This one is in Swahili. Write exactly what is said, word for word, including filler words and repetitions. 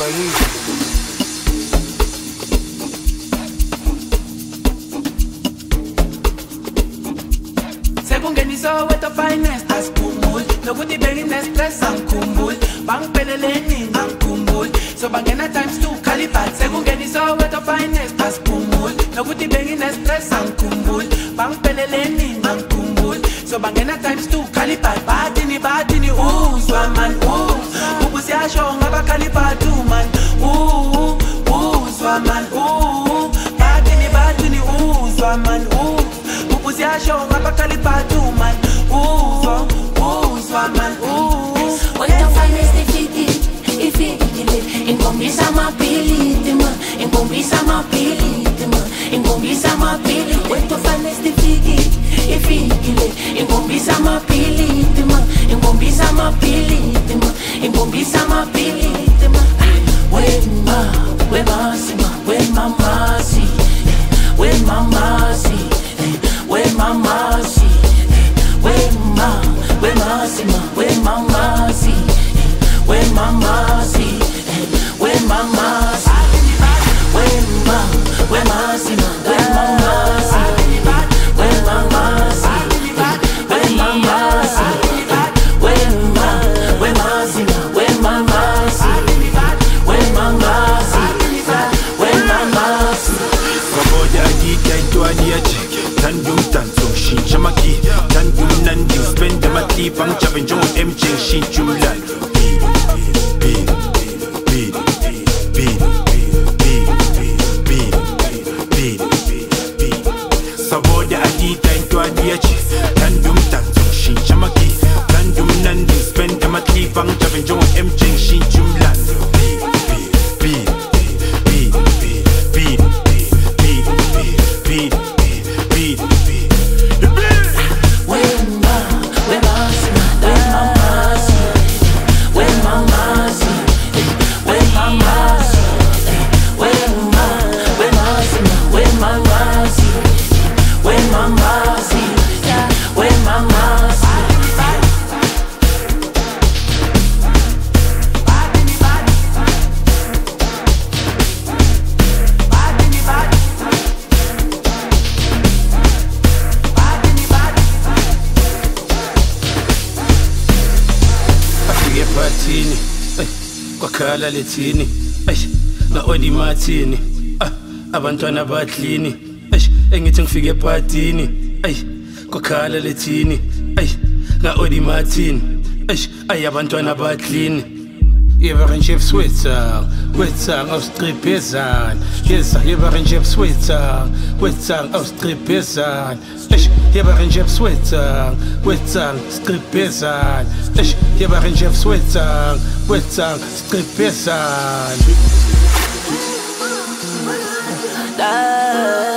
Sekungenisa with the finest as kumul. No good the belly stress and kumul. Bang peleleni and kumul. So bangena times two calipat. Sekungenisa with the finest as kumul. No good the belly stress and kumul. Bang peleleni and kumul. So bangena times two calipat. Badini badini ooh swaman ooh. Bubusi asho ngaba calipat too man. Ooh ooh swaman ooh. Badini badini ooh swaman ooh. Bubusi asho ngaba calipat too man. Ooh ooh swaman ooh. What the finest they feel if it in Bombisa ma pilitima in Bombisa ma pilitima in Bombisa ma pili what the finest they feel if it in Bombisa ma pilitima in Bombisa ma pilitima in Bombisa ma pilitima when ma when ma sima when mama see when mama see when mama see when ma when ma sima when mama see when mama see when mama see when ma when ma see when mama see when mama see when mama see when ma when ma see when mama see when mama see when mama see Kaboja gita itwalia check Tandum tanso shincha maki Tandum nandi spend the mati Pang chavin jong M J shinchula Beat, beat, beat, beat, beat, beat, beat Saboja gita itwalia check Tandum tanso shincha maki Tandum nandi spend the mati Pang chavin jong M J shinchula Beat, beat, beat, beat, beat, beat, beat, beat, beat, beat. when ma when ma see when mama see when mama see when mama see when ma when ma see when mama see when mama see when mama see Batini, kwakhala lethini, na odi matini, abantwana batlini, engithi ngifike ephathini, kwakhala lethini, na odi matini, ay abantwana batlini. Iberin chef Switzer, wetsang aus Tripezan, yes, Iberin chef Switzer, wetsang aus Tripezan, Iberin chef Switzer, wetsang Tripezan, Iberin chef Switzer, wetsang Tripezan.